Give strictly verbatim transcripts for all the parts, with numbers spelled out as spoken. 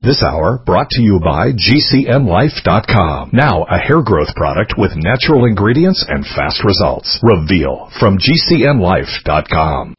This hour brought to you by G C N Life dot com. Now a hair growth product with natural ingredients and fast results. Reveal from G C N Life dot com.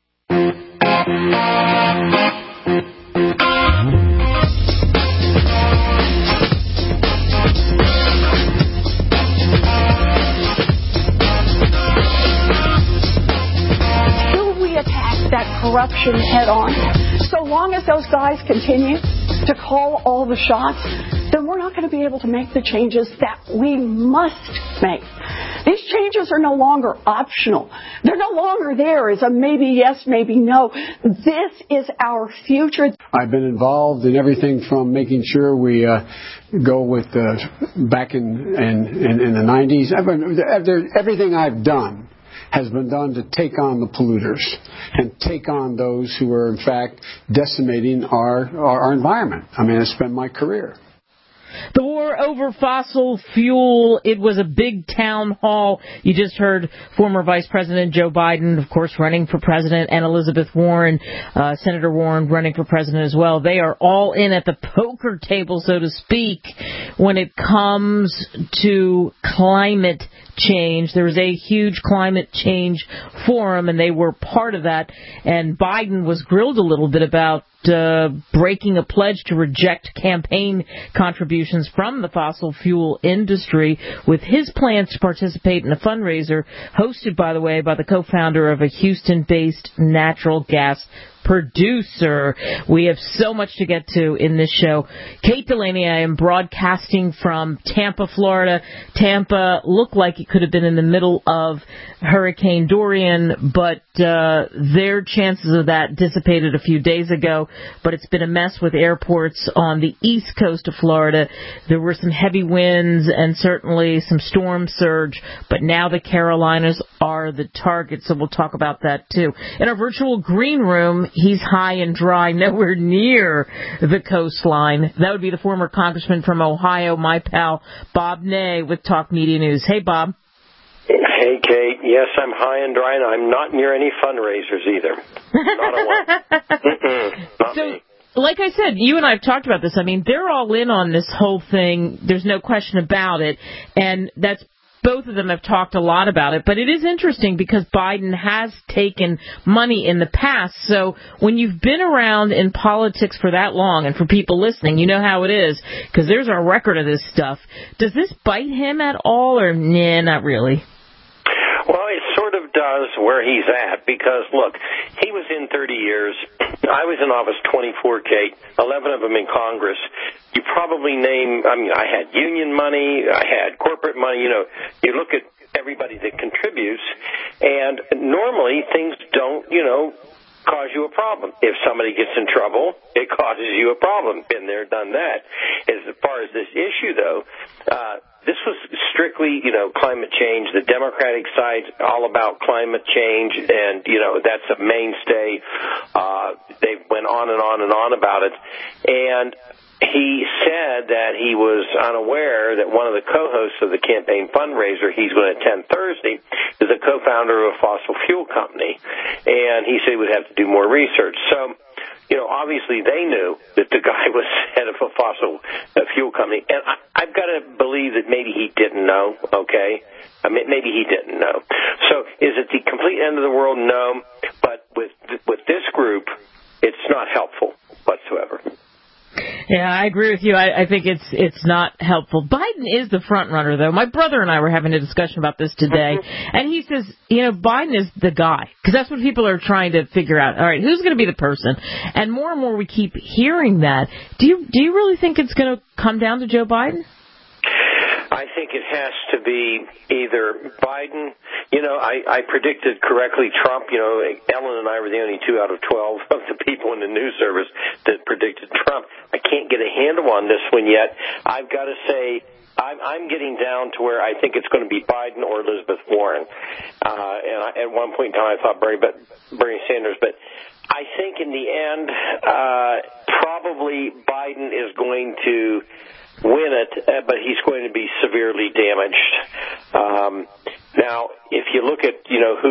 Till we attack that corruption head on, so long as those guys continue to call all the shots, then we're not going to be able to make the changes that we must make. These changes are no longer optional. They're no longer there as a maybe yes, maybe no. This is our future. I've been involved in everything from making sure we uh, go with uh, back in, in, in, in the nineties. I've been, everything I've done has been done to take on the polluters and take on those who are, in fact, decimating our, our, our environment. I mean, I spent my career. The war over fossil fuel, it was a big town hall. You just heard former Vice President Joe Biden, of course, running for president, and Elizabeth Warren, uh, Senator Warren, running for president as well. They are all in at the poker table, so to speak, when it comes to climate change. There was a huge climate change forum, and they were part of that. And Biden was grilled a little bit about Uh, breaking a pledge to reject campaign contributions from the fossil fuel industry, with his plans to participate in a fundraiser hosted, by the way, by the co-founder of a Houston-based natural gas producer. We have so much to get to in this show. Kate Delaney, I am broadcasting from Tampa, Florida. Tampa looked like it could have been in the middle of Hurricane Dorian, but uh, their chances of that dissipated a few days ago. But it's been a mess with airports on the east coast of Florida. There were some heavy winds and certainly some storm surge, but now the Carolinas are the target, so we'll talk about that too. In our virtual green room, he's high and dry, nowhere near the coastline. That would be the former congressman from Ohio, my pal, Bob Ney, with Talk Media News. Hey, Bob. Hey, Kate. Yes, I'm high and dry, and I'm not near any fundraisers either. Not a one. Mm-mm, not so, me. Like I said, you and I have talked about this. I mean, they're all in on this whole thing. There's no question about it. And that's both of them have talked a lot about it, but it is interesting because Biden has taken money in the past. So when you've been around in politics for that long, and for people listening, you know how it is, because there's a record of this stuff. Does this bite him at all, or nah, not really? Well, it sort of does where he's at, because, look, he was in thirty years. I was in office twenty-four, Kate, eleven of them in Congress. You probably name, I mean, I had union money, I had corporate money, you know, you look at everybody that contributes, and normally things don't, you know, cause you a problem. If somebody gets in trouble, it causes you a problem. Been there, done that. As far as this issue, though, uh, this was strictly, you know, climate change. The Democratic side's all about climate change, and, you know, that's a mainstay. Uh, they went on and on and on about it. And he said that he was unaware that one of the co-hosts of the campaign fundraiser he's going to attend Thursday is a co-founder of a fossil fuel company. And he said he would have to do more research. So, you know, obviously they knew that the guy was head of a fossil fuel company. And I, I've got to believe that maybe he didn't know, okay? I mean, maybe he didn't know. So is it the complete end of the world? No. But with with this group, it's not helpful whatsoever. Yeah, I agree with you. I, I think it's it's not helpful. Biden is the front runner, though. My brother and I were having a discussion about this today, and he says, you know, Biden is the guy, because that's what people are trying to figure out. All right, who's going to be the person? And more and more we keep hearing that. Do you do you really think it's going to come down to Joe Biden? I think it has to be either Biden. You know, I, I predicted correctly Trump. You know, Ellen and I were the only two out of twelve of the people in the news service that predicted Trump. I can't get a handle on this one yet. I've got to say, I'm, I'm getting down to where I think it's going to be Biden or Elizabeth Warren. Uh, and I, at one point in time, I thought Bernie, but Bernie Sanders. But I think in the end, uh, probably Biden is going to win it, uh, but he's going to be severely damaged. Um, now, if you look at, you know, who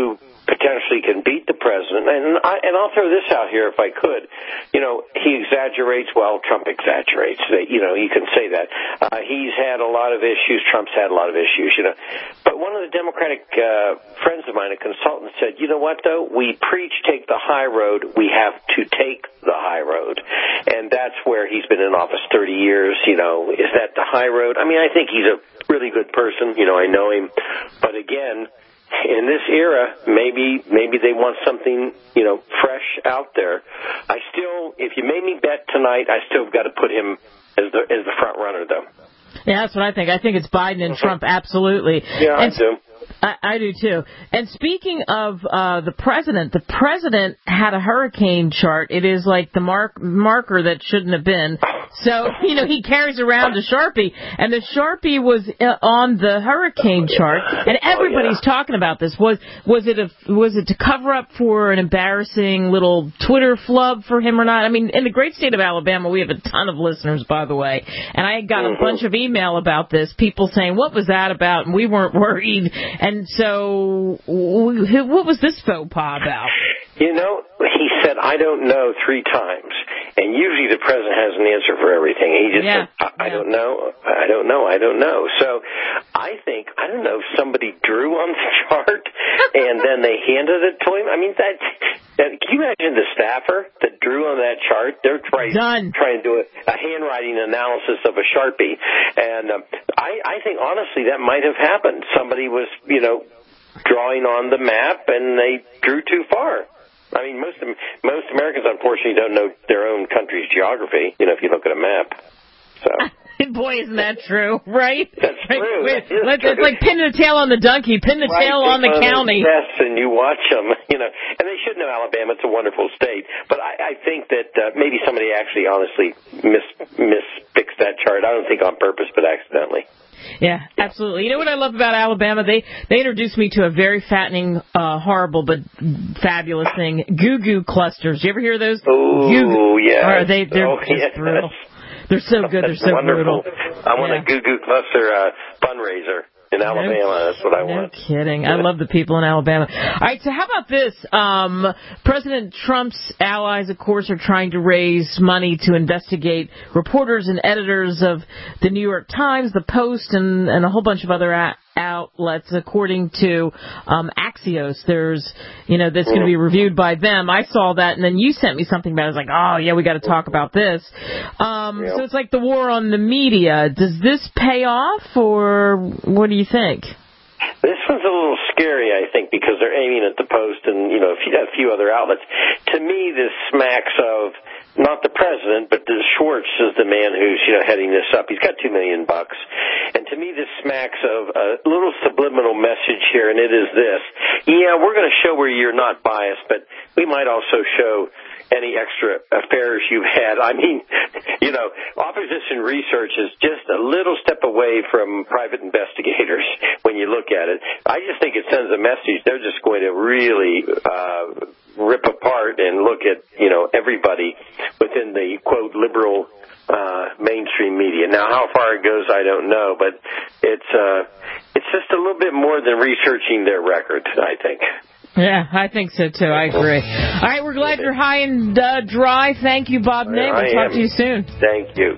potentially can beat the president. And, I, and I'll throw this out here if I could. You know, he exaggerates. Well, Trump exaggerates. You know, you can say that. Uh, he's had a lot of issues. Trump's had a lot of issues, you know. But one of the Democratic uh, friends of mine, a consultant, said, you know what, though? We preach take the high road. We have to take the high road. And that's where he's been in office thirty years. You know, is that the high road? I mean, I think he's a really good person. You know, I know him. But again, in this era, maybe maybe they want something, you know, fresh out there. I still, if you made me bet tonight, I still got to put him as the as the front runner, though. Yeah, that's what I think. I think it's Biden and Trump, absolutely. Yeah, and I do. I, I do, too. And speaking of uh, the president, the president had a hurricane chart. It is like the mark, marker that shouldn't have been. So, you know, he carries around a Sharpie, and the Sharpie was uh, on the hurricane chart, and everybody's oh, yeah. talking about this. Was was it a was it to cover up for an embarrassing little Twitter flub for him or not? I mean, in the great state of Alabama, we have a ton of listeners, by the way, and I got mm-hmm. a bunch of email about this, people saying, what was that about? And we weren't worried. And so, what was this faux pas about? You know, he said, I don't know, three times. And usually the president has an answer for everything. He just yeah. said, I, I yeah. don't know, I don't know, I don't know. So I think, I don't know if somebody drew on the chart and then they handed it to him. I mean, that, that can you imagine the staffer that drew on that chart? They're trying, Done. trying to do a, a handwriting analysis of a Sharpie. And um, I, I think, honestly, that might have happened. Somebody was, you know, drawing on the map and they drew too far. I mean, most most Americans, unfortunately, don't know their own country's geography, you know, if you look at a map. So. Boy, isn't that true, right? That's right. true. Wait, that let, true. It's like pin the tail on the donkey, pin the right, tail on the county. Yes, and you watch them, you know. And they should know Alabama. It's a wonderful state. But I, I think that uh, maybe somebody actually honestly mis misfixed that chart. I don't think on purpose, but accidentally. Yeah, absolutely. You know what I love about Alabama? They they introduced me to a very fattening, uh, horrible but fabulous thing: Goo Goo clusters. You ever hear those? Oh, yeah. Are they? They're oh, just yes. brutal. They're so good. They're so wonderful. brutal. I want yeah. a Goo Goo cluster uh, fundraiser. In Alabama, no, that's what I no want. No kidding. I love the people in Alabama. All right, so how about this? Um, President Trump's allies, of course, are trying to raise money to investigate reporters and editors of the New York Times, the Post, and, and a whole bunch of other a- outlets, according to um, Axios. There's, you know, that's going to be reviewed by them. I saw that, and then you sent me something about it. I was like, oh, yeah, we got to talk about this. Um, yep. So it's like the war on the media. Does this pay off, or what do you think? This one's a little scary, I think, because they're aiming at the Post and, you know, a few, a few other outlets. To me, this smacks of not the president, but the Schwartz is the man who's, you know, heading this up. He's got two million bucks. And to me, this smacks of a little subliminal message here, and it is this. Yeah, we're going to show where you're not biased, but we might also show any extra affairs you've had. I mean, you know, opposition research is just a little step away from private investigators when you look at it. I just think it sends a message. They're just going to really uh, rip apart and look at, you know, everybody within the, quote, liberal uh, mainstream media. Now, how far it goes, I don't know, but it's uh, it's just a little bit more than researching their record, I think. Yeah, I think so, too. I agree. All right, we're glad you're high and uh, dry. Thank you, Bob Ney. We'll talk to you soon. Thank you.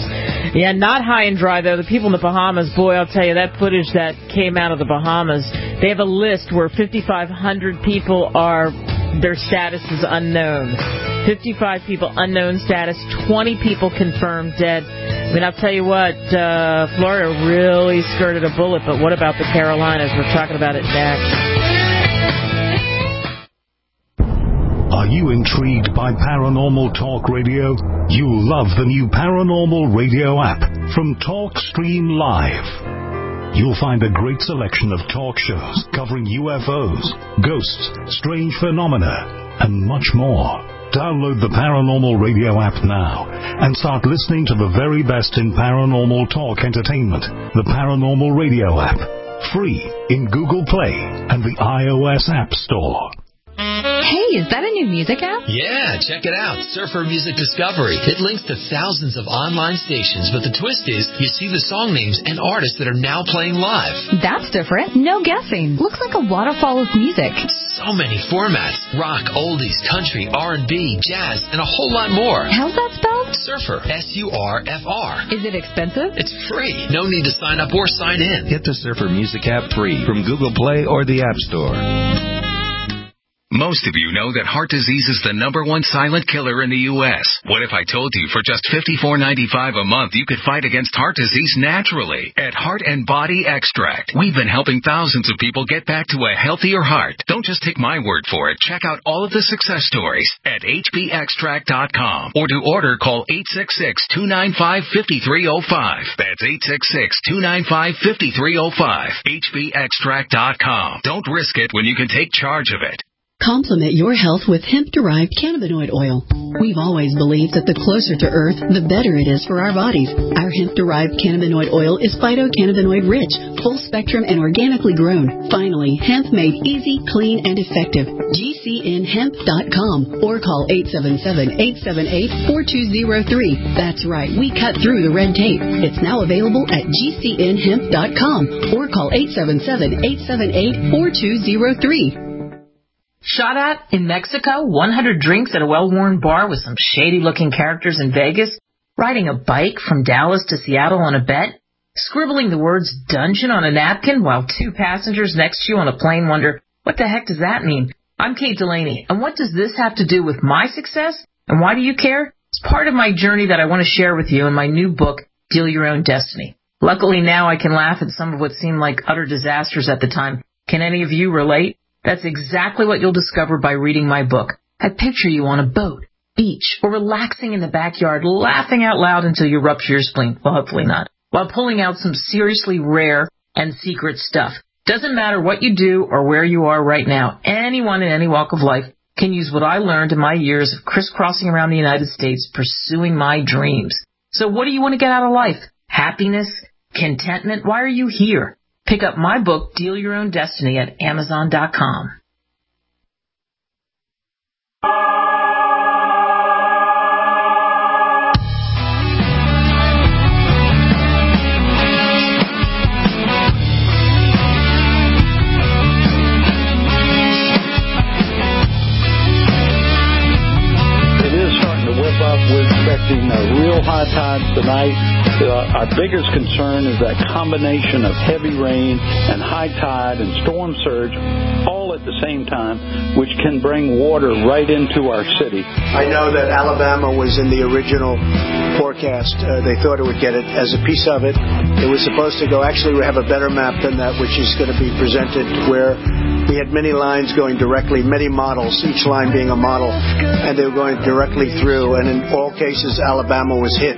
Yeah, not high and dry, though. The people in the Bahamas, boy, I'll tell you, that footage that came out of the Bahamas, they have a list where fifty-five hundred people are, their status is unknown. fifty-five people, unknown status, twenty people confirmed dead. I mean, I'll tell you what, uh, Florida really skirted a bullet, but what about the Carolinas? We're talking about it next. Are you intrigued by Paranormal Talk Radio? You'll love the new Paranormal Radio app from TalkStream Live. You'll find a great selection of talk shows covering U F Os, ghosts, strange phenomena, and much more. Download the Paranormal Radio app now and start listening to the very best in paranormal talk entertainment. The Paranormal Radio app, free in Google Play and the iOS App Store. Hey, Hey, is that a new music app? Yeah, check it out. Surfer Music Discovery. It links to thousands of online stations, but the twist is you see the song names and artists that are now playing live. That's different. No guessing. Looks like a waterfall of music. So many formats. Rock, oldies, country, R and B, jazz, and a whole lot more. How's that spelled? Surfer. S U R F R. Is it expensive? It's free. No need to sign up or sign in. Get the Surfer Music app free from Google Play or the App Store. Most of you know that heart disease is the number one silent killer in the U S What if I told you for just fifty-four ninety-five a month you could fight against heart disease naturally at Heart and Body Extract? We've been helping thousands of people get back to a healthier heart. Don't just take my word for it. Check out all of the success stories at H B extract dot com, or to order, call eight six six, two nine five, five three zero five. That's eight six six, two nine five, five three zero five. H B extract dot com. Don't risk it when you can take charge of it. Complement your health with hemp-derived cannabinoid oil. We've always believed that the closer to Earth, the better it is for our bodies. Our hemp-derived cannabinoid oil is phytocannabinoid-rich, full-spectrum, and organically grown. Finally, hemp made easy, clean, and effective. G C N hemp dot com or call eight seven seven, eight seven eight, four two zero three. That's right, we cut through the red tape. It's now available at G C N hemp dot com or call eight seven seven, eight seven eight, four two zero three. Shot at in Mexico, one hundred drinks at a well-worn bar with some shady-looking characters in Vegas, riding a bike from Dallas to Seattle on a bet, scribbling the words dungeon on a napkin while two passengers next to you on a plane wonder, what the heck does that mean? I'm Kate Delaney, and what does this have to do with my success? And why do you care? It's part of my journey that I want to share with you in my new book, Deal Your Own Destiny. Luckily now I can laugh at some of what seemed like utter disasters at the time. Can any of you relate? That's exactly what you'll discover by reading my book. I picture you on a boat, beach, or relaxing in the backyard, laughing out loud until you rupture your spleen. Well, hopefully not. While pulling out some seriously rare and secret stuff. Doesn't matter what you do or where you are right now. Anyone in any walk of life can use what I learned in my years of crisscrossing around the United States pursuing my dreams. So what do you want to get out of life? Happiness? Contentment? Why are you here? Pick up my book, Deal Your Own Destiny, at Amazon dot com. It is starting to whip up. We're expecting uh, real high tides tonight. Uh, our biggest concern is that combination of heavy rain and high tide and storm surge all at the same time, which can bring water right into our city. I know that Alabama was in the original forecast. Uh, they thought it would get it as a piece of it. It was supposed to go, actually we have a better map than that, which is going to be presented, where we had many lines going directly, many models, each line being a model, and they were going directly through, and in all cases Alabama was hit.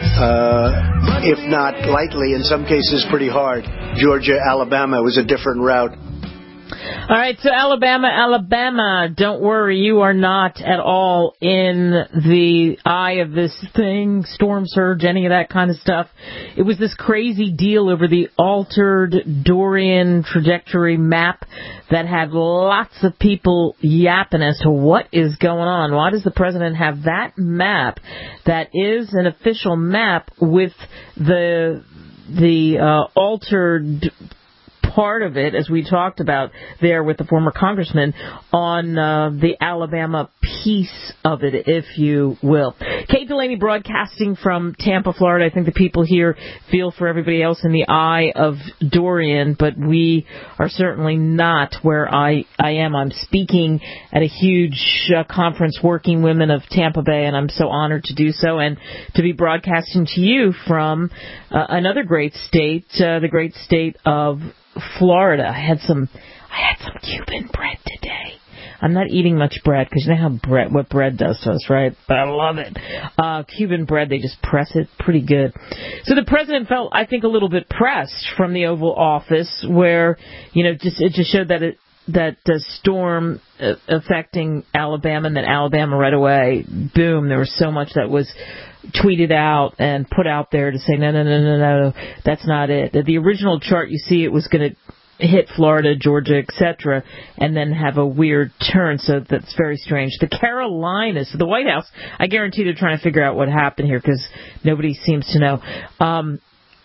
Uh, if not lightly, in some cases pretty hard. Georgia, Alabama was a different route. All right, so Alabama, Alabama, don't worry, you are not at all in the eye of this thing, storm surge, any of that kind of stuff. It was this crazy deal over the altered Dorian trajectory map that had lots of people yapping as to what is going on. Why does the president have that map that is an official map with the the uh, altered part of it, as we talked about there with the former congressman, on uh, the Alabama piece of it, if you will. Kate Delaney broadcasting from Tampa, Florida. I think the people here feel for everybody else in the eye of Dorian, but we are certainly not where I, I am. I'm speaking at a huge uh, conference, Working Women of Tampa Bay, and I'm so honored to do so and to be broadcasting to you from uh, another great state, uh, the great state of Florida. I had some, I had some Cuban bread today. I'm not eating much bread because you know how bread, what bread does to us, right? But I love it. Uh, Cuban bread, they just press it pretty good. So the president felt, I think, a little bit pressed from the Oval Office, where you know, just it just showed that it that the storm uh, affecting Alabama, and then Alabama right away, boom, there was so much that was tweeted out and put out there to say, no, no, no, no, no, that's not it. The original chart, you see, it was going to hit Florida, Georgia, et cetera, and then have a weird turn. So that's very strange. The Carolinas, the White House, I guarantee they're trying to figure out what happened here because nobody seems to know. Um,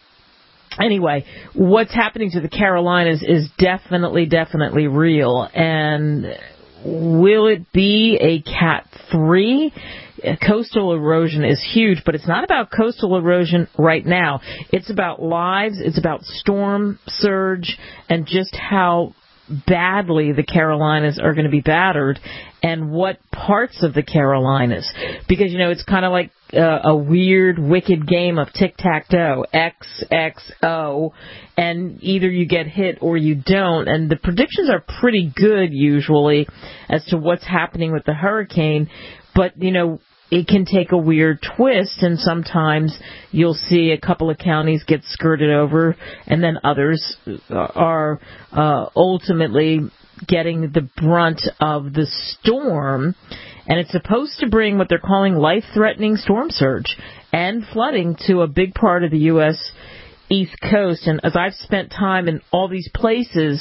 anyway, what's happening to the Carolinas is definitely, definitely real. And will it be a Cat three? Coastal erosion is huge, but it's not about coastal erosion right now. It's about lives, it's about storm surge, and just how badly the Carolinas are going to be battered, and what parts of the Carolinas. Because, you know, it's kind of like uh, a weird, wicked game of tic-tac-toe, X, X, O, and either you get hit or you don't. And the predictions are pretty good, usually, as to what's happening with the hurricane. But, you know, it can take a weird twist, and sometimes you'll see a couple of counties get skirted over, and then others are uh, ultimately getting the brunt of the storm. And it's supposed to bring what they're calling life-threatening storm surge and flooding to a big part of the U S East Coast. And as I've spent time in all these places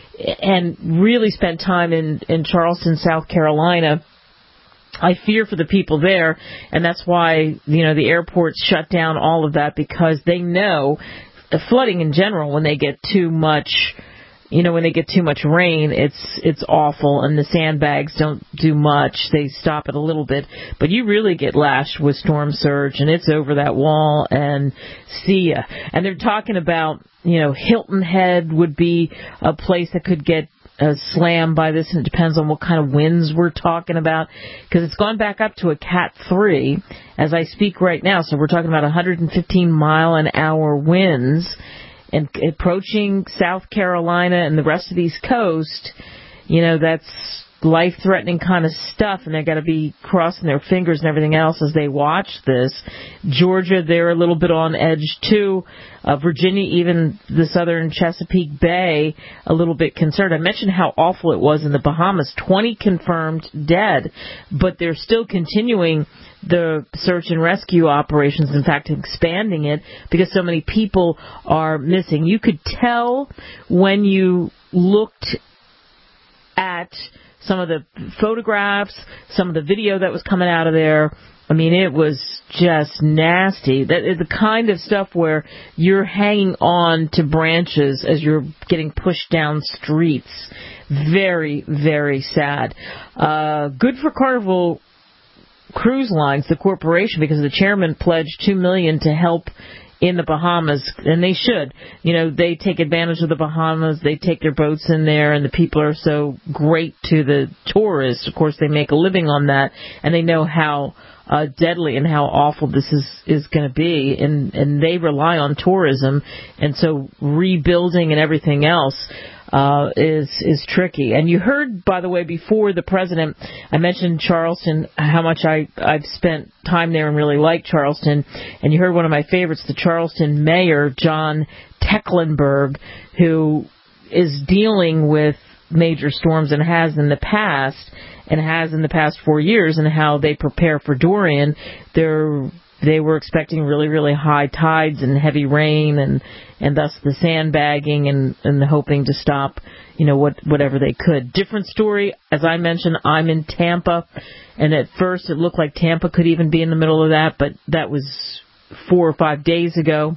and really spent time in, in Charleston, South Carolina, I fear for the people there, and that's why, you know, the airports shut down all of that, because they know the flooding in general, when they get too much, you know, when they get too much rain, it's it's awful, and the sandbags don't do much. They stop it a little bit, but you really get lashed with storm surge, and it's over that wall, and see ya. And they're talking about, you know, Hilton Head would be a place that could get Uh, slammed by this, and it depends on what kind of winds we're talking about, because it's gone back up to a Cat three as I speak right now. So we're talking about one hundred fifteen mile an hour winds, and approaching South Carolina and the rest of the East Coast. You know, that's life-threatening kind of stuff, and they've got to be crossing their fingers and everything else as they watch this. Georgia, they're a little bit on edge too. Uh, Virginia, even the southern Chesapeake Bay, a little bit concerned. I mentioned how awful it was in the Bahamas. twenty confirmed dead, but they're still continuing the search and rescue operations, in fact, expanding it, because so many people are missing. You could tell when you looked at some of the photographs, some of the video that was coming out of there. I mean, it was just nasty. That is the kind of stuff where you're hanging on to branches as you're getting pushed down streets. Very, very sad. Uh, good for Carnival Cruise Lines, the corporation, because the chairman pledged two million dollars to help in the Bahamas, and they should. You know, they take advantage of the Bahamas. They take their boats in there, and the people are so great to the tourists. Of course, they make a living on that, and they know how uh, deadly and how awful this is, is going to be, and, and they rely on tourism, and so rebuilding and everything else Uh, is is tricky. And you heard, by the way, before the president, I mentioned Charleston, how much I, I've spent time there and really like Charleston. And you heard one of my favorites, the Charleston mayor, John Tecklenburg, who is dealing with major storms and has in the past, and has in the past four years, and how they prepare for Dorian. They're They were expecting really, really high tides and heavy rain, and, and thus the sandbagging and, and hoping to stop, you know, what whatever they could. Different story. As I mentioned, I'm in Tampa, and at first it looked like Tampa could even be in the middle of that, but that was four or five days ago.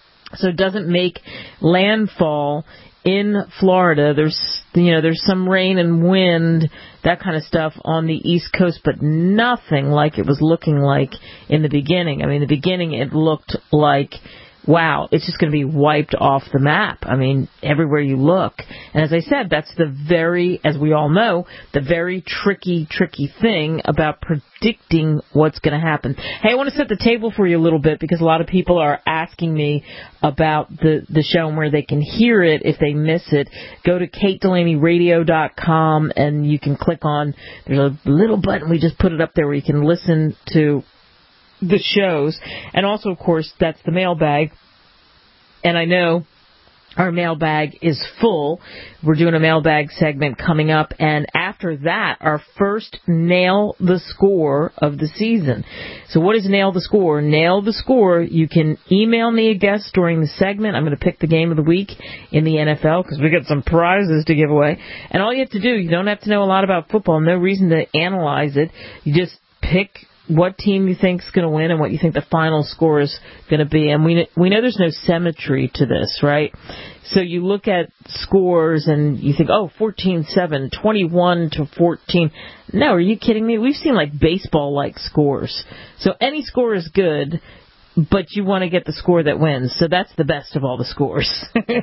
So it doesn't make landfall in Florida. There's, you know, there's some rain and wind, that kind of stuff on the East Coast, but nothing like it was looking like in the beginning. I mean, in the beginning it looked like, wow, it's just going to be wiped off the map. I mean, everywhere you look. And as I said, that's the very, as we all know, the very tricky, tricky thing about predicting what's going to happen. Hey, I want to set the table for you a little bit, because a lot of people are asking me about the, the show and where they can hear it if they miss it. Go to kate delaney radio dot com, and you can click on, there's a little button, we just put it up there where you can listen to the shows. And also, of course, that's the mailbag. And I know Our mailbag is full. We're doing a mailbag segment coming up, and after that, our first Nail the Score of the season. So what is Nail the Score? Nail the Score. You can email me a guess during the segment. I'm going to pick the game of the week in the N F L because we got some prizes to give away. And all you have to do, you don't have to know a lot about football, no reason to analyze it. You just pick what team you think is going to win and what you think the final score is going to be. And we we know there's no symmetry to this, right? So you look at scores and you think, oh, fourteen seven, twenty-one to fourteen. No, are you kidding me? We've seen like baseball-like scores. So any score is good, but you want to get the score that wins. So that's the best of all the scores.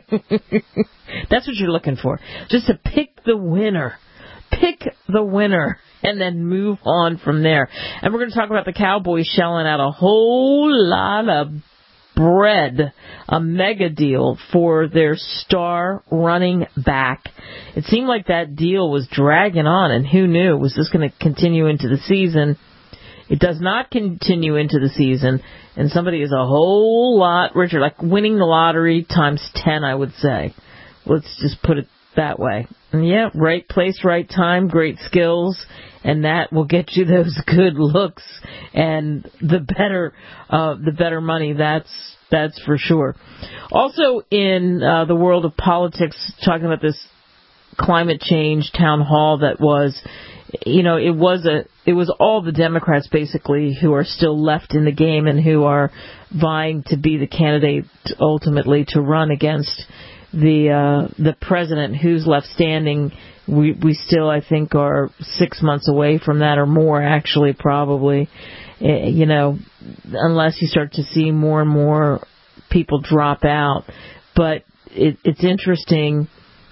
That's what you're looking for. Just to pick the winner. Pick the winner. And then move on from there. And we're going to talk about the Cowboys shelling out a whole lot of bread, a mega deal for their star running back. It seemed like that deal was dragging on, and who knew? Was this going to continue into the season? It does not continue into the season, and somebody is a whole lot richer, like winning the lottery times ten, I would say. Let's just put it that way. And yeah, right place, right time, great skills, and that will get you those good looks and the better, uh, the better money. That's that's for sure. Also, in uh, the world of politics, talking about this climate change town hall that was, you know, it was a, it was all the Democrats basically who are still left in the game and who are vying to be the candidate ultimately to run against the uh, the president who's left standing. We we still, I think, are six months away from that or more, actually, probably. Uh, you know, unless you start to see more and more people drop out. But it, it's interesting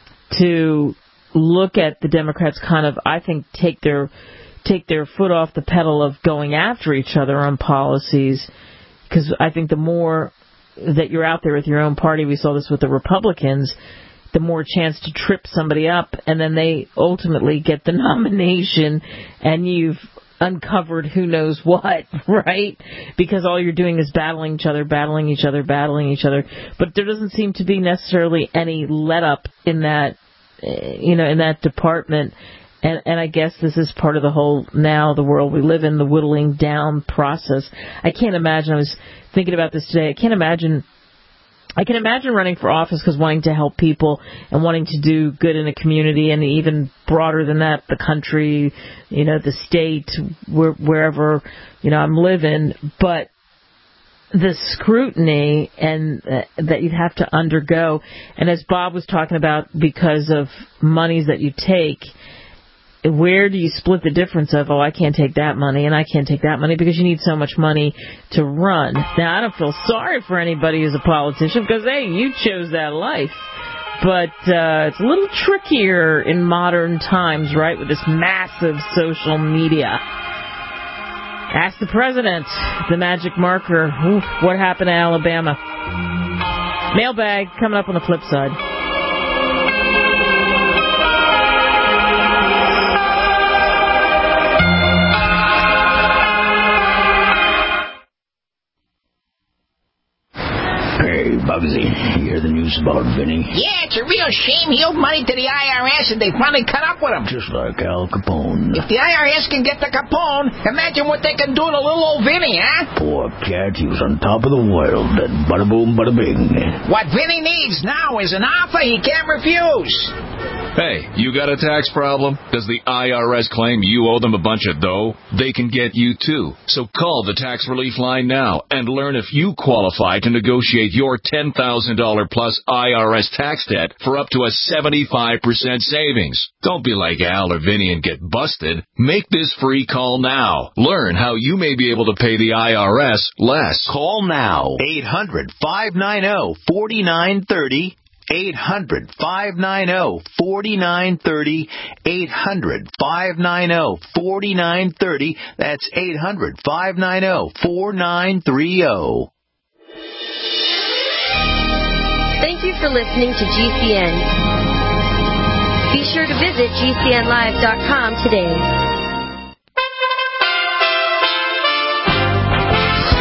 to look at the Democrats kind of, I think, take their take their foot off the pedal of going after each other on policies, because I think the more that you're out there with your own party, we saw this with the Republicans, the more chance to trip somebody up, and then they ultimately get the nomination, and you've uncovered who knows what, right? Because all you're doing is battling each other, battling each other, battling each other. But there doesn't seem to be necessarily any let up in that, you know, in that department. And, and I guess this is part of the whole, now the world we live in, the whittling down process. I can't imagine, I was thinking about this today, I can't imagine, I can imagine running for office because wanting to help people and wanting to do good in a community, and even broader than that, the country, you know, the state, where, wherever, you know, I'm living. But the scrutiny and uh, that you'd have to undergo, and as Bob was talking about, because of monies that you take, where do you split the difference of, oh, I can't take that money and I can't take that money, because you need so much money to run. Now, I don't feel sorry for anybody who's a politician, because, hey, you chose that life. But uh, it's a little trickier in modern times, right, with this massive social media. Ask the president, the magic marker. Oof, what happened to Alabama? Mailbag coming up on the flip side. Bugsy, you hear the news about Vinny? Yeah, it's a real shame. He owed money to the I R S and they finally cut up with him. Just like Al Capone. If the I R S can get the Capone, imagine what they can do to little old Vinny, huh? Poor cat, he was on top of the world. That bada boom, bada bing. What Vinny needs now is an offer he can't refuse. Hey, you got a tax problem? Does the I R S claim you owe them a bunch of dough? They can get you too. So call the Tax Relief Line now and learn if you qualify to negotiate your ten thousand dollars plus I R S tax debt for up to a seventy-five percent savings. Don't be like Al or Vinny and get busted. Make this free call now. Learn how you may be able to pay the I R S less. Call now. eight hundred, five nine zero, four nine three zero. eight hundred, five nine zero, four nine three zero. eight hundred, five nine zero, four nine three zero. That's eight hundred, five nine zero, four nine three zero. Thank you for listening to G C N. Be sure to visit G C N live dot com today.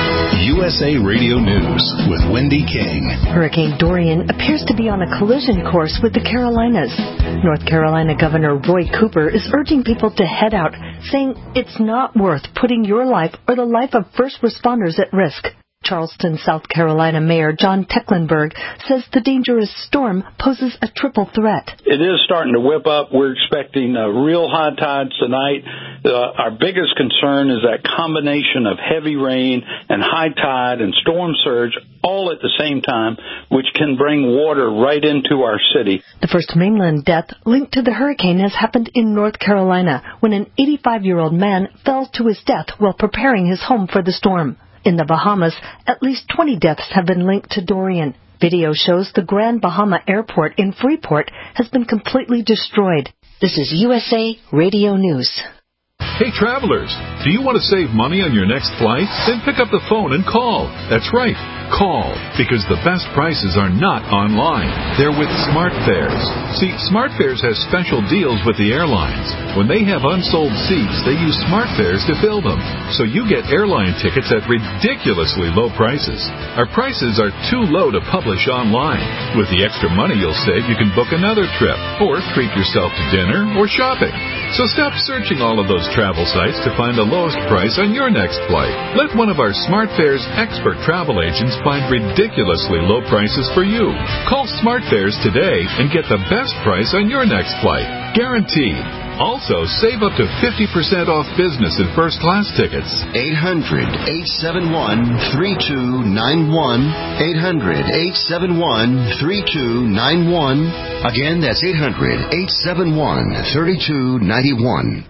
U S A Radio News with Wendy King. Hurricane Dorian appears to be on a collision course with the Carolinas. North Carolina Governor Roy Cooper is urging people to head out, saying it's not worth putting your life or the life of first responders at risk. Charleston, South Carolina Mayor John Tecklenburg says the dangerous storm poses a triple threat. It is starting to whip up. We're expecting uh, real high tides tonight. Uh, our biggest concern is that combination of heavy rain and high tide and storm surge all at the same time, which can bring water right into our city. The first mainland death linked to the hurricane has happened in North Carolina when an eighty-five-year-old man fell to his death while preparing his home for the storm. In the Bahamas, at least twenty deaths have been linked to Dorian. Video shows the Grand Bahama Airport in Freeport has been completely destroyed. This is U S A Radio News. Hey travelers, do you want to save money on your next flight? Then pick up the phone and call. That's right, call, because the best prices are not online. They're with SmartFares. See, SmartFares has special deals with the airlines. When they have unsold seats, they use SmartFares to fill them. So you get airline tickets at ridiculously low prices. Our prices are too low to publish online. With the extra money you'll save, you can book another trip, or treat yourself to dinner or shopping. So stop searching all of those travel sites to find the lowest price on your next flight. Let one of our SmartFares expert travel agents find ridiculously low prices for you. Call SmartFares today and get the best price on your next flight. Guaranteed. Also, save up to fifty percent off business and first class tickets. eight hundred, eight seven one, three two nine one. eight hundred, eight seven one, three two nine one. Again, that's eight hundred, eight seven one, three two nine one.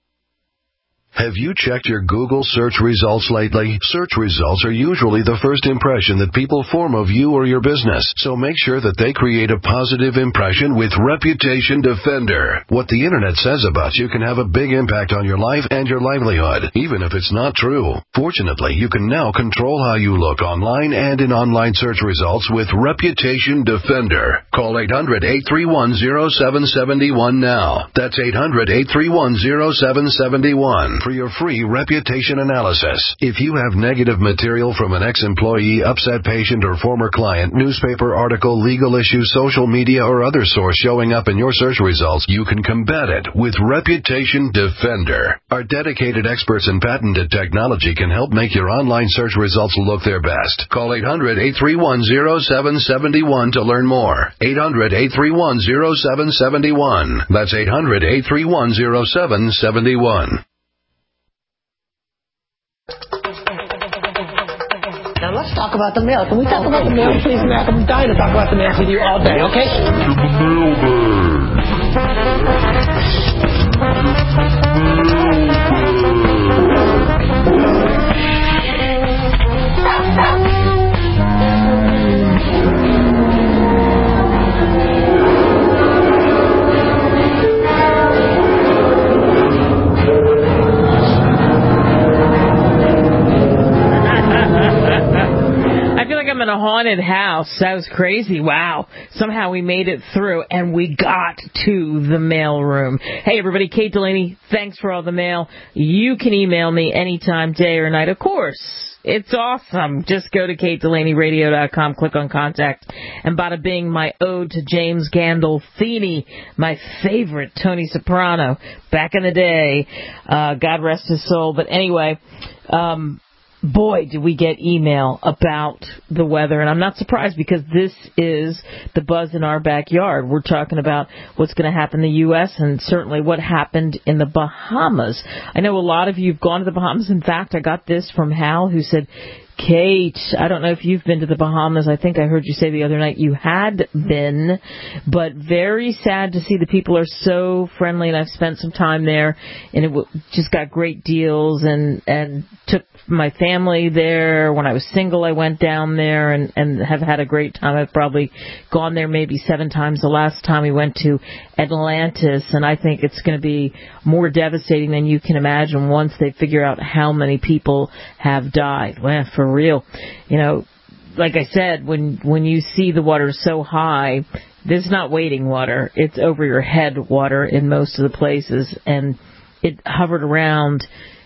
Have you checked your Google search results lately? Search results are usually the first impression that people form of you or your business, so make sure that they create a positive impression with Reputation Defender. What the internet says about you can have a big impact on your life and your livelihood, even if it's not true. Fortunately, you can now control how you look online and in online search results with Reputation Defender. Call eight hundred, eight three one, zero seven seven one now. That's eight hundred, eight three one, zero seven seven one. For your free reputation analysis. If you have negative material from an ex-employee, upset patient, or former client, newspaper article, legal issue, social media, or other source showing up in your search results, you can combat it with Reputation Defender. Our dedicated experts in patented technology can help make your online search results look their best. Call eight hundred, eight three one, zero seven seven one to learn more. eight hundred, eight three one, zero seven seven one. That's eight hundred, eight three one, zero seven seven one. Now let's talk about the mail. Can we talk about the mail, please, Mac? I'm dying to talk about the mail with you all day, okay? I'm in a haunted house. That was crazy. Wow. Somehow we made it through and we got to the mail room. Hey, everybody. Kate Delaney, thanks for all the mail. You can email me anytime, day or night. Of course. It's awesome. Just go to kate delaney radio dot com, click on contact, and bada bing, my ode to James Gandolfini, my favorite Tony Soprano back in the day. Uh, God rest his soul. But anyway, um, boy, did we get email about the weather. And I'm not surprised because this is the buzz in our backyard. We're talking about what's going to happen in the U S and certainly what happened in the Bahamas. I know a lot of you have gone to the Bahamas. In fact, I got this from Hal, who said, Kate, I don't know if you've been to the Bahamas. I think I heard you say the other night you had been, but very sad to see the people are so friendly, and I've spent some time there, and it w- just got great deals, and, and took my family there. When I was single, I went down there and, and have had a great time. I've probably gone there maybe seven times. The last time we went to Atlantis, and I think it's going to be more devastating than you can imagine once they figure out how many people have died. Well, for real. You know, like I said, when when you see the water so high, this is not wading water. It's over your head water in most of the places, and it hovered around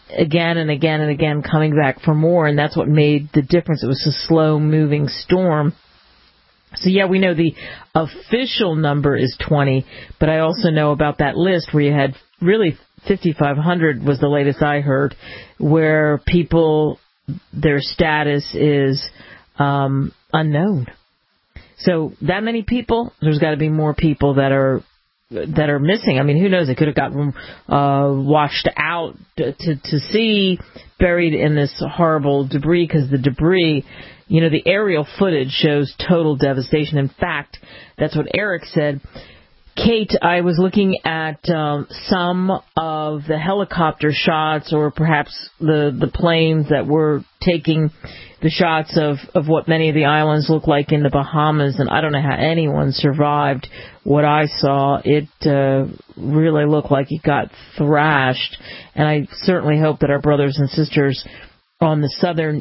again and again and again coming back for more, and that's what made the difference. It was a slow-moving storm. So, yeah, we know the official number is twenty, but I also know about that list where you had really fifty-five hundred was the latest I heard, where people, their status is um, unknown. So that many people, there's got to be more people that are that are missing. I mean, who knows? They could have gotten uh, washed out to, to, to sea, buried in this horrible debris, because the debris, you know, the aerial footage shows total devastation. In fact, that's what Eric said. Kate, I was looking at um, some of the helicopter shots, or perhaps the, the planes that were taking the shots of, of what many of the islands look like in the Bahamas, and I don't know how anyone survived what I saw. It uh, really looked like it got thrashed, and I certainly hope that our brothers and sisters on the southern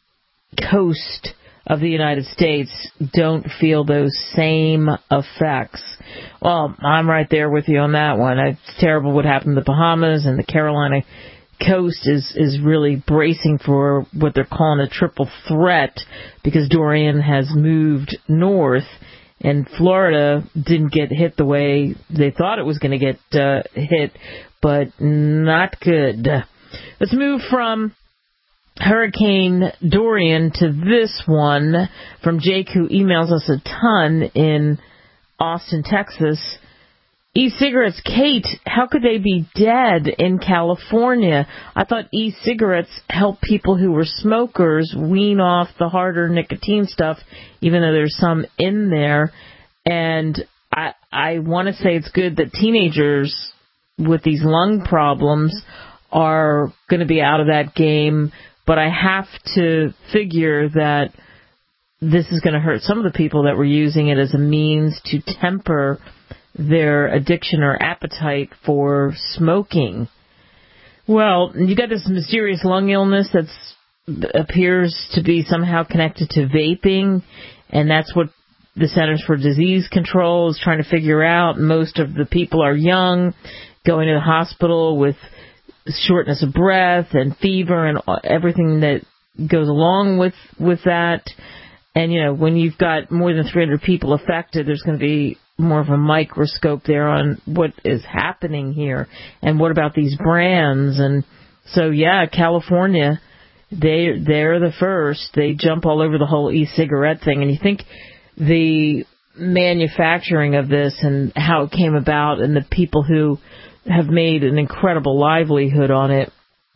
coast of the United States don't feel those same effects. Well, I'm right there with you on that one. It's terrible what happened to the Bahamas, and the Carolina coast is, is really bracing for what they're calling a triple threat, because Dorian has moved north, and Florida didn't get hit the way they thought it was going to get uh, hit, but not good. Let's move from Hurricane Dorian to this one from Jake, who emails us a ton in Austin, Texas. E-cigarettes, Kate, how could they be dead in California? I thought e-cigarettes help people who were smokers wean off the harder nicotine stuff, even though there's some in there. And I I want to say it's good that teenagers with these lung problems are going to be out of that game, but I have to figure that this is going to hurt some of the people that were using it as a means to temper their addiction or appetite for smoking. Well, you got this mysterious lung illness that appears to be somehow connected to vaping, and that's what the Centers for Disease Control is trying to figure out. Most of the people are young, going to the hospital with shortness of breath and fever and everything that goes along with with that. And, you know, when you've got more than three hundred people affected, there's going to be more of a microscope there on what is happening here and what about these brands. And so, yeah, California, they, they're the first. They jump all over the whole e-cigarette thing. And you think the manufacturing of this and how it came about and the people who have made an incredible livelihood on it,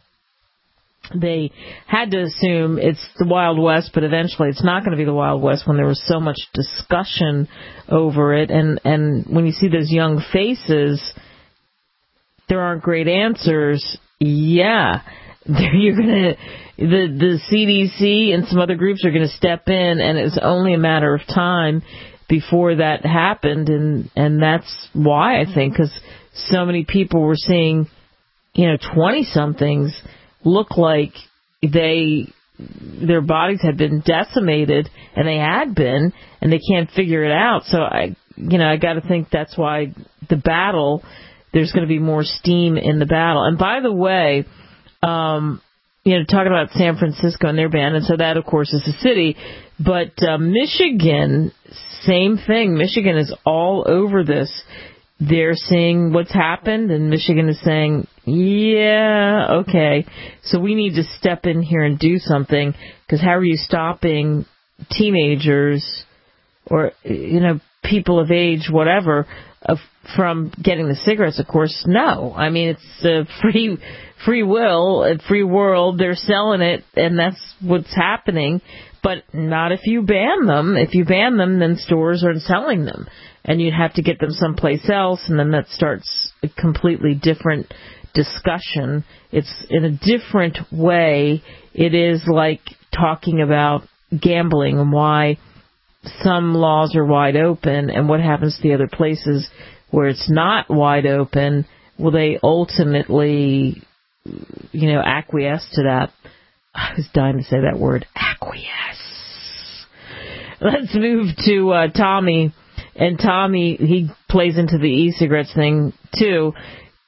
they had to assume it's the Wild West, but eventually it's not going to be the Wild West when there was so much discussion over it. And, and when you see those young faces, there aren't great answers. Yeah, you're going to, the, the C D C and some other groups are going to step in, and it's only a matter of time before that happened. And, and that's why I think, because so many people were seeing, you know, twenty-somethings look like they their bodies had been decimated, and they had been, and they can't figure it out. So I, you know, I got to think that's why the battle, there's going to be more steam in the battle. And by the way, um, you know, talking about San Francisco and their ban, and so that of course is a city, but uh, Michigan, same thing. Michigan is all over this. They're seeing what's happened, and Michigan is saying, yeah, okay, so we need to step in here and do something, because how are you stopping teenagers or, you know, people of age, whatever, of, from getting the cigarettes? Of course, no. I mean, it's a free, free will, a free world. They're selling it, and that's what's happening, but not if you ban them. If you ban them, then stores are selling them, and you'd have to get them someplace else, and then that starts a completely different discussion. It's in a different way. It is like talking about gambling and why some laws are wide open, and what happens to the other places where it's not wide open. Will they ultimately, you know, acquiesce to that? I was dying to say that word, acquiesce. Let's move to uh, Tommy. And Tommy, he plays into the e-cigarettes thing, too.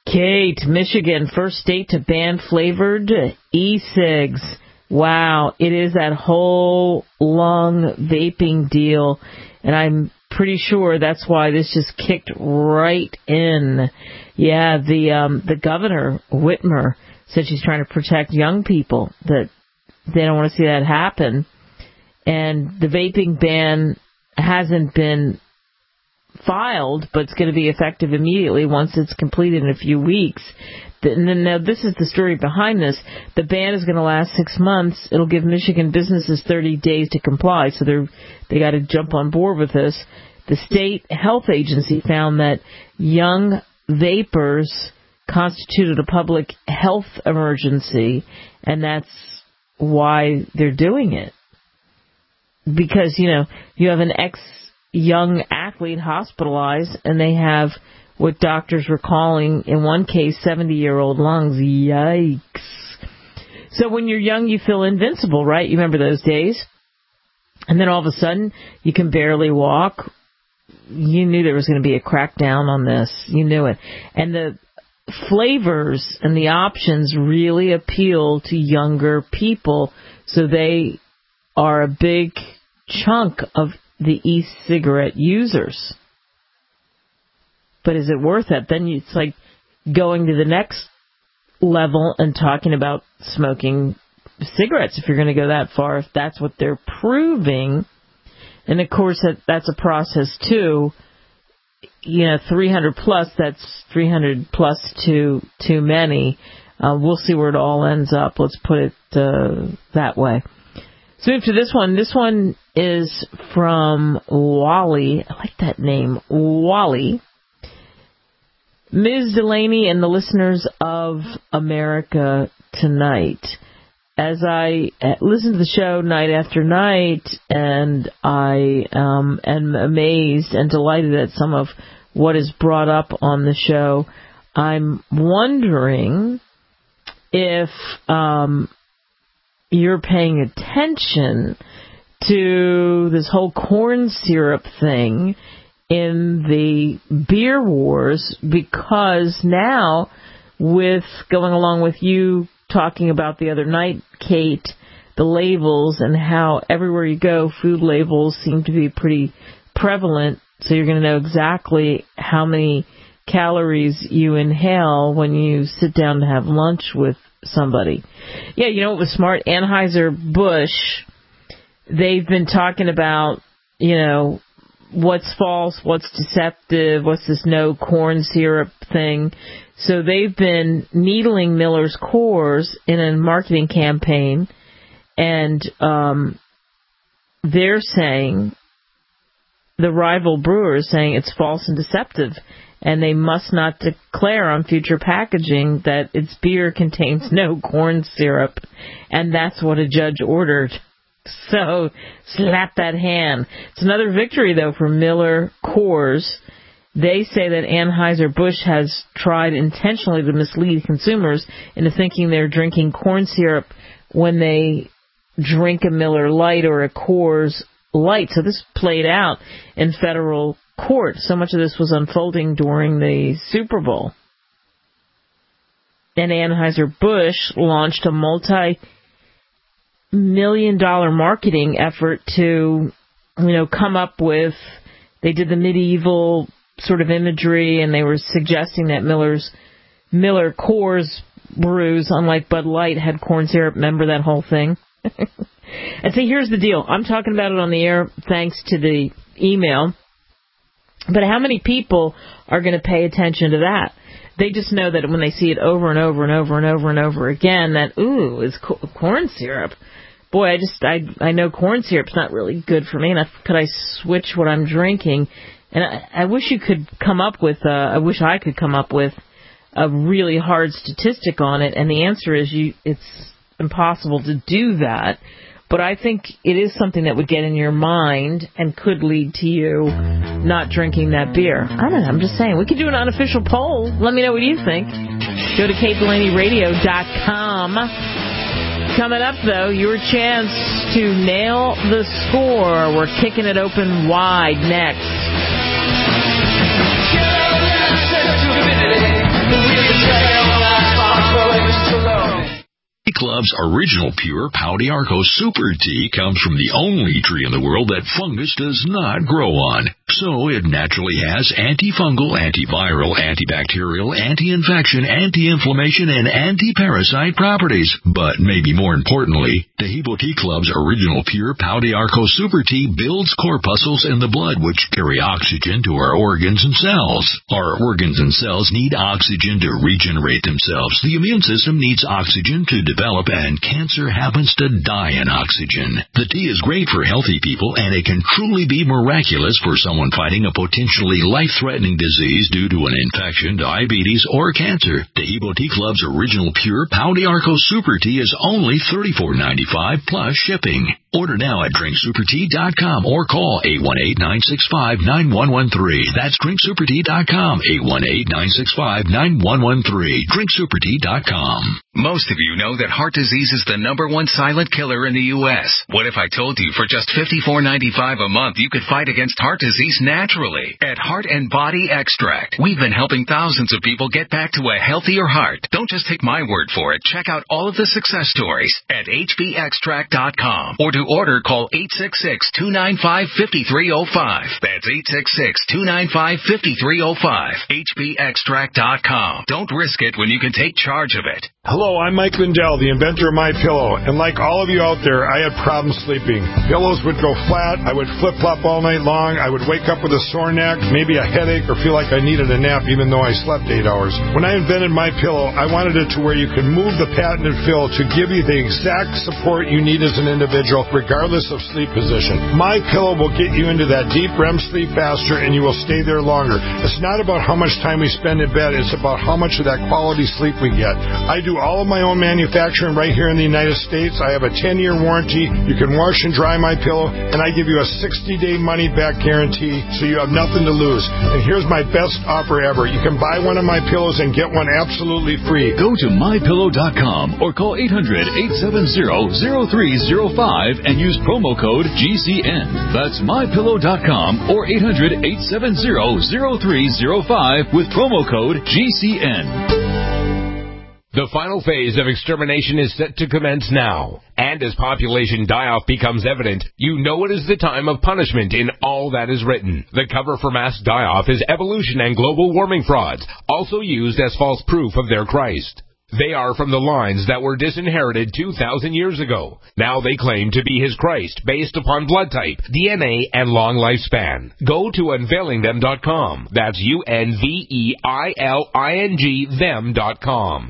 Kate, Michigan, first state to ban flavored e-cigs. Wow, it is that whole long vaping deal, and I'm pretty sure that's why this just kicked right in. Yeah, the um, the governor, Whitmer, said she's trying to protect young people, that they don't want to see that happen. And the vaping ban hasn't been filed, but it's going to be effective immediately once it's completed in a few weeks. And then now this is the story behind this. The ban is going to last six months. It'll give Michigan businesses thirty days to comply, so they're they got to jump on board with this. The state health agency found that young vapors constituted a public health emergency, and that's why they're doing it. Because, you know, you have an ex-young athlete hospitalized, and they have what doctors were calling, in one case, seventy-year-old lungs. Yikes. So when you're young, you feel invincible, right? You remember those days? And then all of a sudden, you can barely walk. You knew there was going to be a crackdown on this. You knew it. And the flavors and the options really appeal to younger people, so they are a big chunk of the e-cigarette users. But is it worth it? Then it's like going to the next level and talking about smoking cigarettes if you're going to go that far, if that's what they're proving. And of course, that that's a process too. You know, three hundred plus, that's three hundred plus too, too many. Uh, we'll see where it all ends up. Let's put it uh, that way. So move to this one. This one is from Wally. I like that name, Wally. Miz Delaney and the listeners of America Tonight. As I listen to the show night after night, and I um, am amazed and delighted at some of what is brought up on the show, I'm wondering if um, you're paying attention to this whole corn syrup thing in the beer wars, because now, with going along with you talking about the other night, Kate, the labels and how everywhere you go, food labels seem to be pretty prevalent, so you're going to know exactly how many calories you inhale when you sit down to have lunch with somebody. Yeah, you know what was smart? Anheuser-Busch, they've been talking about, you know, what's false, what's deceptive, what's this no corn syrup thing. So they've been needling Miller's Coors in a marketing campaign, and um, they're saying, the rival brewer is saying it's false and deceptive, and they must not declare on future packaging that its beer contains no corn syrup, and that's what a judge ordered. So, slap that hand. It's another victory, though, for Miller Coors. They say that Anheuser-Busch has tried intentionally to mislead consumers into thinking they're drinking corn syrup when they drink a Miller Lite or a Coors Light. So this played out in federal court. So much of this was unfolding during the Super Bowl. And Anheuser-Busch launched a multi million dollar marketing effort to, you know, come up with, they did the medieval sort of imagery, and they were suggesting that Miller's Miller Coors brews, unlike Bud Light, had corn syrup. Remember that whole thing? And see, here's the deal. I'm talking about it on the air thanks to the email, but how many people are going to pay attention to that? They just know that when they see it over and over and over and over and over again, that, ooh, it's co- corn syrup. Boy, I just, I I know corn syrup's not really good for me, and I, could I switch what I'm drinking? And I, I wish you could come up with, uh, I wish I could come up with a really hard statistic on it, and the answer is you, it's impossible to do that. But I think it is something that would get in your mind and could lead to you not drinking that beer. I don't know, I'm just saying. We could do an unofficial poll. Let me know what you think. Go to kate delaney radio dot com. Coming up, though, your chance to nail the score. We're kicking it open wide next. Club's original pure Pau d'Arco Super Tea comes from the only tree in the world that fungus does not grow on. So it naturally has antifungal, antiviral, antibacterial, anti-infection, anti-inflammation, and anti-parasite properties. But maybe more importantly, Taheebo Tea Club's original pure Pau d'Arco Super Tea builds corpuscles in the blood which carry oxygen to our organs and cells. Our organs and cells need oxygen to regenerate themselves. The immune system needs oxygen to develop, and cancer happens to die in oxygen. The tea is great for healthy people, and it can truly be miraculous for someone fighting a potentially life-threatening disease due to an infection, diabetes, or cancer. Taheebo Tea Club's original pure Pau d'Arco Super Tea is only thirty-four ninety-five plus shipping. Order now at drink super tea dot com or call eight one eight, nine six five, nine one one three. That's drink super tea dot com, eight one eight, nine six five, nine one one three. drink super tea dot com. Most of you know that heart disease is the number one silent killer in the U S What if I told you for just fifty-four ninety-five a month you could fight against heart disease naturally? At Heart and Body Extract, we've been helping thousands of people get back to a healthier heart. Don't just take my word for it. Check out all of the success stories at h b extract dot com. Or to order, call eight six six, two nine five, five three zero five. That's eight six six, two nine five, five three zero five. h b extract dot com. Don't risk it when you can take charge of it. Hello, I'm Mike Lindell, the inventor of MyPillow, and like all of you out there, I had problems sleeping. Pillows would go flat, I would flip-flop all night long, I would wake up with a sore neck, maybe a headache, or feel like I needed a nap even though I slept eight hours. When I invented MyPillow, I wanted it to where you could move the patented fill to give you the exact support you need as an individual, regardless of sleep position. MyPillow will get you into that deep R E M sleep faster, and you will stay there longer. It's not about how much time we spend in bed, it's about how much of that quality sleep we get. I do all of my own manufacturing right here in the United States. I have a ten-year warranty. You can wash and dry MyPillow, and I give you a sixty-day money-back guarantee, so you have nothing to lose. And here's my best offer ever. You can buy one of my pillows and get one absolutely free. Go to my pillow dot com or call eight hundred, eight seven zero, zero three zero five and use promo code G C N. That's my pillow dot com or eight hundred, eight seven zero, zero three zero five with promo code G C N. The final phase of extermination is set to commence now. And as population die-off becomes evident, you know it is the time of punishment in all that is written. The cover for mass die-off is evolution and global warming frauds, also used as false proof of their Christ. They are from the lines that were disinherited two thousand years ago. Now they claim to be his Christ based upon blood type, D N A, and long lifespan. Go to unveiling them dot com. That's U N V E I L I N G them dot com.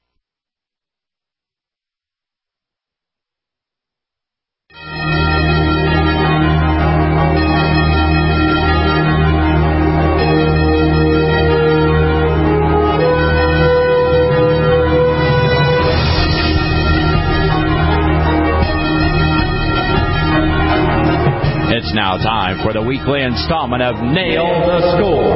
It's now time for the weekly installment of Nail the Score.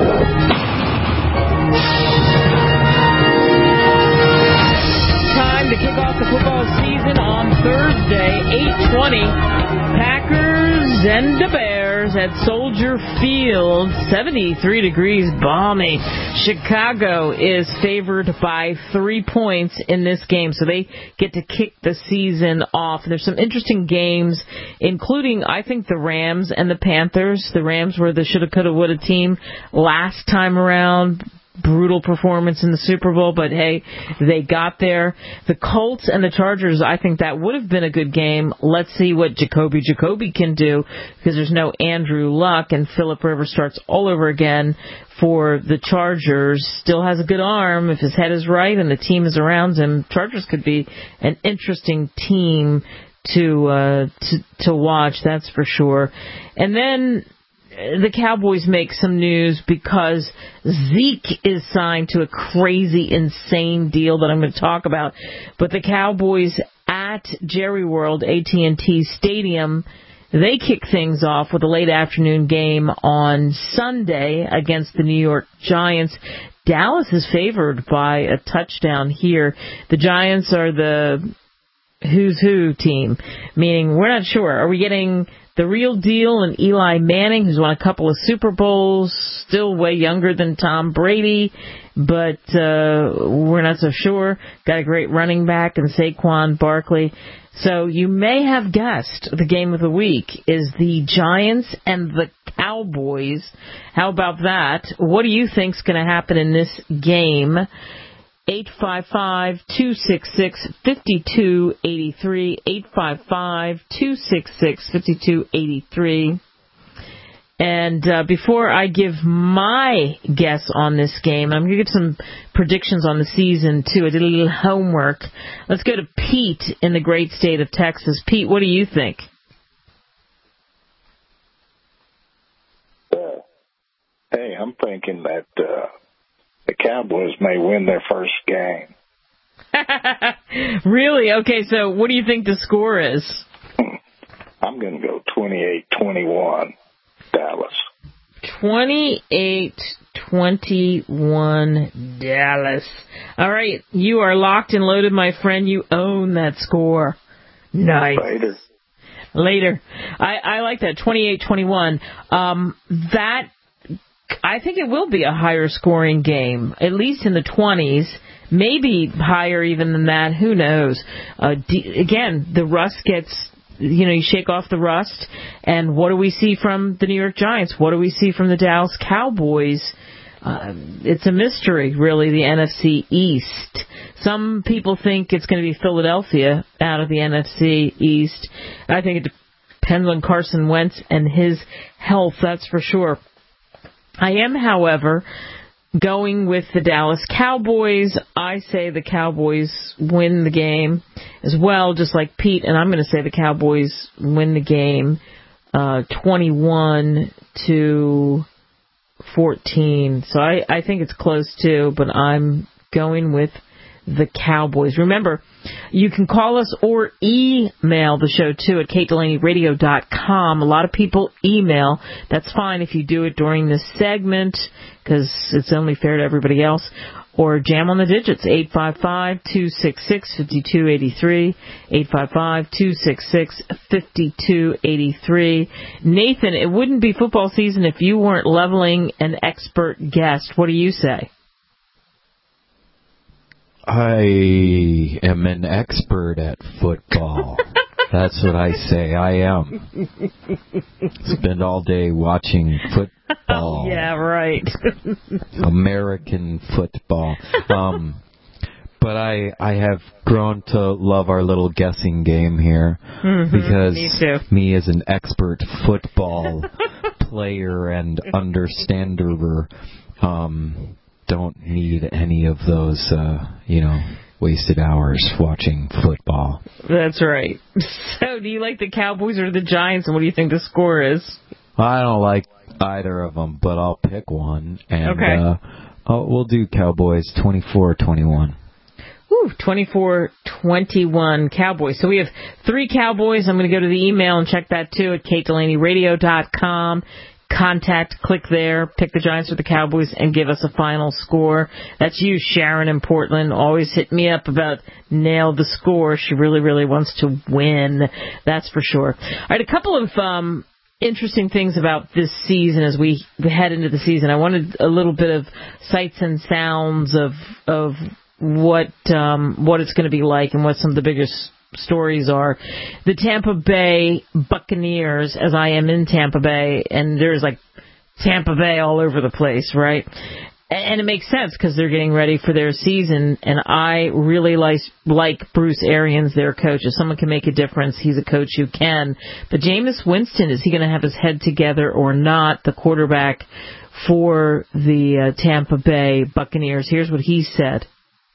Time to kick off the football season on Thursday, eight twenty. Packers and the Bears at Soldier Field, seventy-three degrees, balmy. Chicago is favored by three points in this game, so they get to kick the season off. There's some interesting games, including, I think, the Rams and the Panthers. The Rams were the shoulda, coulda, woulda team last time around. Brutal performance in the Super Bowl, but hey, they got there. The Colts and the Chargers, I think that would have been a good game. Let's see what Jacoby Jacoby can do, because there's no Andrew Luck, and Phillip Rivers starts all over again for the Chargers. Still has a good arm if his head is right and the team is around him. Chargers could be an interesting team to uh, to to watch, that's for sure. And then the Cowboys make some news because Zeke is signed to a crazy, insane deal that I'm going to talk about. But the Cowboys at Jerry World, A T and T Stadium, they kick things off with a late afternoon game on Sunday against the New York Giants. Dallas is favored by a touchdown here. The Giants are the who's who team, meaning we're not sure. Are we getting the real deal and Eli Manning, who's won a couple of Super Bowls, still way younger than Tom Brady, but uh, we're not so sure. Got a great running back in Saquon Barkley. So you may have guessed the game of the week is the Giants and the Cowboys. How about that? What do you think's going to happen in this game? eight five five, two six six, five two eight three, eight five five, two six six, five two eight three. And uh, before I give my guess on this game, I'm going to give some predictions on the season, too. I did a little homework. Let's go to Pete in the great state of Texas. Pete, what do you think? Uh, hey, I'm thinking that uh, the Cowboys may win their first game. Really? Okay, so what do you think the score is? I'm going to go twenty-eight twenty-one. Dallas. twenty-eight twenty-one Dallas. All right, you are locked and loaded, my friend. You own that score. Nice. Later. Later. I, I like that, twenty-eight twenty-one. Um, that, I think it will be a higher scoring game, at least in the twenties. Maybe higher even than that. Who knows? Uh, d- again, the rust gets... You know, you shake off the rust, and what do we see from the New York Giants? What do we see from the Dallas Cowboys? Uh, it's a mystery, really, the N F C East. Some people think it's going to be Philadelphia out of the N F C East. I think it depends on Carson Wentz and his health, that's for sure. I am, however, going with the Dallas Cowboys. I say the Cowboys win the game as well, just like Pete, and I'm going to say the Cowboys win the game uh, twenty-one to fourteen. So I, I think it's close too, but I'm going with the Cowboys. Remember, you can call us or email the show, too, at kate delaney radio dot com. A lot of people email. That's fine if you do it during this segment, because it's only fair to everybody else. Or jam on the digits, eight five five, two six six, five two eight three, eight five five, two six six, five two eight three. Nathan, it wouldn't be football season if you weren't leveling an expert guest. What do you say? I am an expert at football. That's what I say. I am. Spend all day watching football. Yeah, right. American football. Um, but I I have grown to love our little guessing game here mm-hmm, because me, too. me as an expert football player and understander, um, don't need any of those, uh, you know, wasted hours watching football. That's right. So, do you like the Cowboys or the Giants, and what do you think the score is? I don't like either of them, but I'll pick one. And, okay. Uh, oh, we'll do Cowboys twenty-four twenty-one. Ooh, twenty-four twenty-one Cowboys. So we have three Cowboys. I'm going to go to the email and check that, too, at kate delaney radio dot com. Contact, click there, pick the Giants or the Cowboys, and give us a final score. That's you, Sharon in Portland. Always hit me up about nail the score. She really, really wants to win. That's for sure. All right, a couple of um, interesting things about this season as we head into the season. I wanted a little bit of sights and sounds of of what um, what it's going to be like and what some of the biggest stories are. The Tampa Bay Buccaneers, as I am in Tampa Bay, and there's like Tampa Bay all over the place, right? And it makes sense because they're getting ready for their season, and I really like, like Bruce Arians, their coach. If someone can make a difference, he's a coach who can. But Jameis Winston, is he going to have his head together or not, the quarterback for the uh, Tampa Bay Buccaneers? Here's what he said.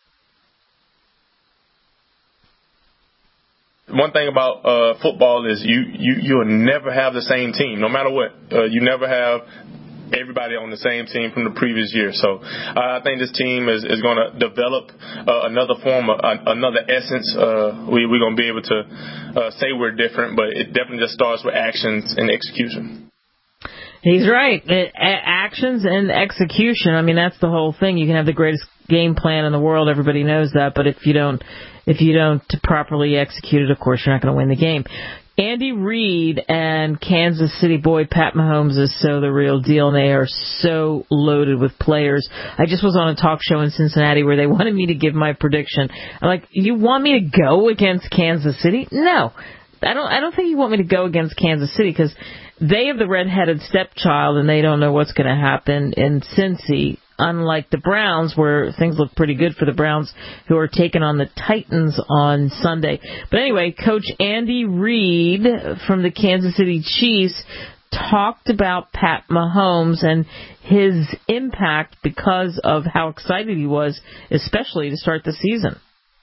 One thing about uh, football is you, you, you'll never have the same team, no matter what. Uh, you never have everybody on the same team from the previous year. So uh, I think this team is, is going to develop uh, another form, of, uh, another essence. Uh, we, we're going to be able to uh, say we're different, but it definitely just starts with actions and execution. He's right. It, a- actions and execution. I mean, that's the whole thing. You can have the greatest game plan in the world. Everybody knows that. But if you don't, if you don't properly execute it, of course, you're not going to win the game. Andy Reid and Kansas City boy Pat Mahomes is so the real deal, and they are so loaded with players. I just was on a talk show in Cincinnati where they wanted me to give my prediction. I'm like, you want me to go against Kansas City? No. I don't I don't think you want me to go against Kansas City because they have the red-headed stepchild and they don't know what's going to happen in Cincy, unlike the Browns where things look pretty good for the Browns who are taking on the Titans on Sunday. But anyway, Coach Andy Reid from the Kansas City Chiefs talked about Pat Mahomes and his impact because of how excited he was, especially to start the season.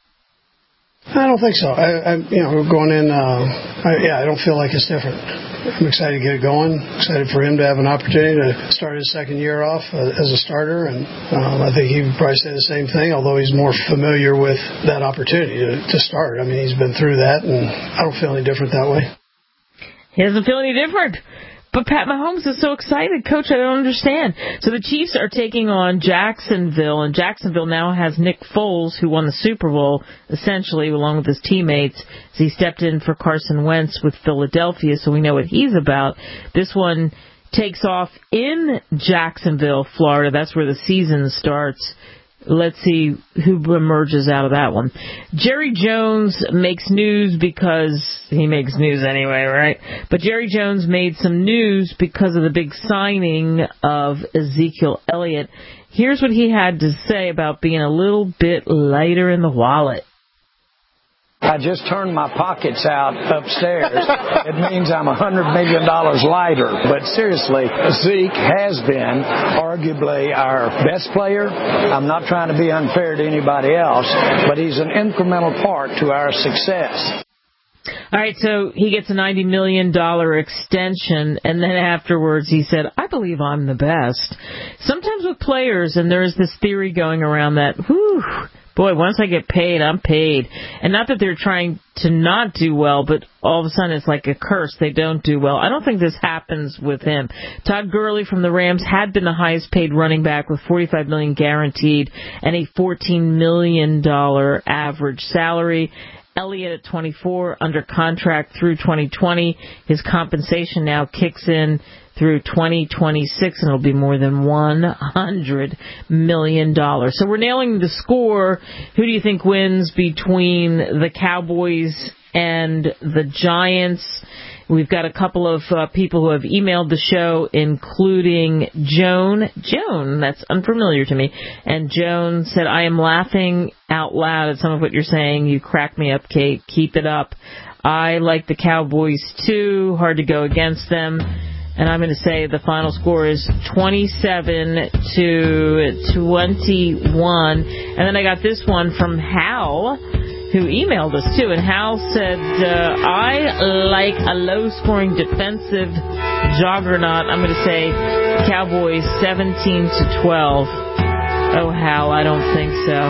I don't think so. I, I you know, going in, uh, I, yeah, I don't feel like it's different. I'm excited to get it going. Excited for him to have an opportunity to start his second year off uh, as a starter, and um, I think he would probably say the same thing. Although he's more familiar with that opportunity to, to start. I mean, he's been through that, and I don't feel any different that way. He doesn't feel any different. But Pat Mahomes is so excited. Coach, I don't understand. So the Chiefs are taking on Jacksonville, and Jacksonville now has Nick Foles, who won the Super Bowl, essentially, along with his teammates, as he stepped in for Carson Wentz with Philadelphia, so we know what he's about. This one takes off in Jacksonville, Florida. That's where the season starts. Let's see who emerges out of that one. Jerry Jones makes news because he makes news anyway, right? But Jerry Jones made some news because of the big signing of Ezekiel Elliott. Here's what he had to say about being a little bit lighter in the wallet. I just turned my pockets out upstairs. It means I'm one hundred million dollars lighter. But seriously, Zeke has been arguably our best player. I'm not trying to be unfair to anybody else, but he's an incremental part to our success. All right, so he gets a ninety million dollars extension, and then afterwards he said, I believe I'm the best. Sometimes with players, and there's this theory going around that, whew, boy, once I get paid, I'm paid. And not that they're trying to not do well, but all of a sudden it's like a curse. They don't do well. I don't think this happens with him. Todd Gurley from the Rams had been the highest paid running back with forty-five million dollars guaranteed and a fourteen million dollars average salary. Elliott at twenty-four, under contract through twenty twenty. His compensation now kicks in through twenty twenty-six, and it'll be more than one hundred million dollars. So we're nailing the score. Who do you think wins between the Cowboys and the Giants? We've got a couple of uh, people who have emailed the show, including Joan. Joan, that's unfamiliar to me. And Joan said, I am laughing out loud at some of what you're saying. You crack me up, Kate. Keep it up. I like the Cowboys, too. Hard to go against them. And I'm going to say the final score is twenty-seven to twenty-one. And then I got this one from Hal, who emailed us, too. And Hal said, uh, I like a low-scoring defensive juggernaut. I'm going to say Cowboys seventeen to twelve. Oh, Hal, I don't think so.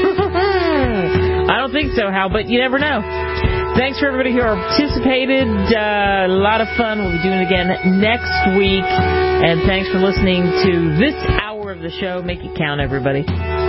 I don't think so, Hal, but you never know. Thanks for everybody who participated. Uh, a lot of fun. We'll be doing it again next week. And thanks for listening to this hour of the show. Make it count, everybody.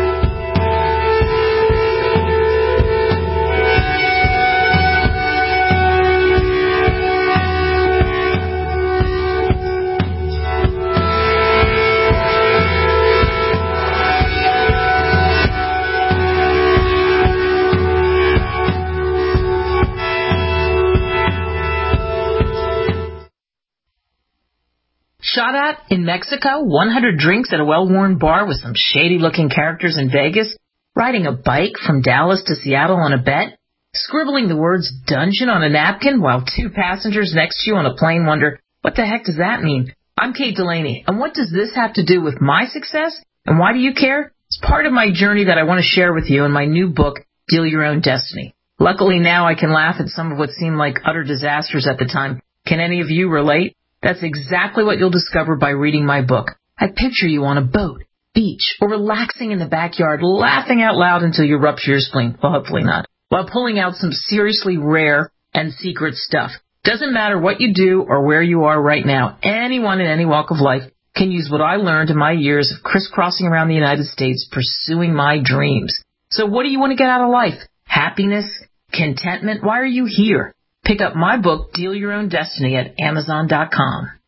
Shot at in Mexico, one hundred drinks at a well-worn bar with some shady-looking characters in Vegas, riding a bike from Dallas to Seattle on a bet, scribbling the words dungeon on a napkin while two passengers next to you on a plane wonder, what the heck does that mean? I'm Kate Delaney, and what does this have to do with my success? And why do you care? It's part of my journey that I want to share with you in my new book, Deal Your Own Destiny. Luckily now I can laugh at some of what seemed like utter disasters at the time. Can any of you relate? That's exactly what you'll discover by reading my book. I picture you on a boat, beach, or relaxing in the backyard, laughing out loud until you rupture your spleen. Well, hopefully not. While pulling out some seriously rare and secret stuff. Doesn't matter what you do or where you are right now. Anyone in any walk of life can use what I learned in my years of crisscrossing around the United States pursuing my dreams. So what do you want to get out of life? Happiness? Contentment? Why are you here? Pick up my book, Deal Your Own Destiny, at amazon dot com.